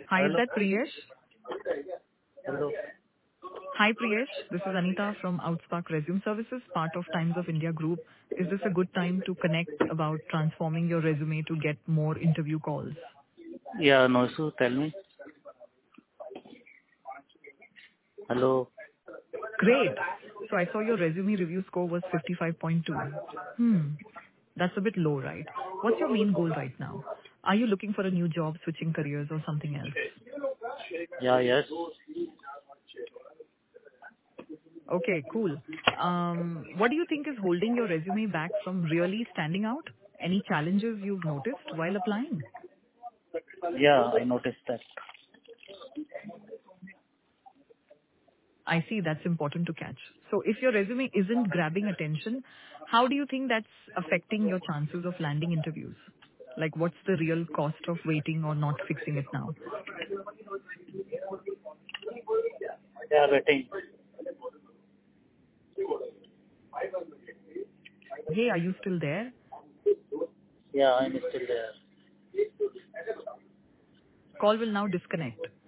Hi, is Hello. that Priyesh? Hello. Hi, Priyesh. This is Anita from Outspark Resume Services, part of Times of India Group. Is this a good time to connect about transforming your resume to get more interview calls? Yeah, Nosu, tell me. Hello. Great. So I saw your resume review score was 55.2. That's a bit low, right? What's your main goal right now? Are you looking for a new job, switching careers, or something else? Yeah, yes. Okay, cool. What do you think is holding your resume back from really standing out? Any challenges you've noticed while applying? Yeah, I noticed that. I see that's important to catch. So if your resume isn't grabbing attention, how do you think that's affecting your chances of landing interviews? Like what's the real cost of waiting or not fixing it now? Yeah, waiting. Hey, are you still there? Yeah, I'm still there. Call will now disconnect.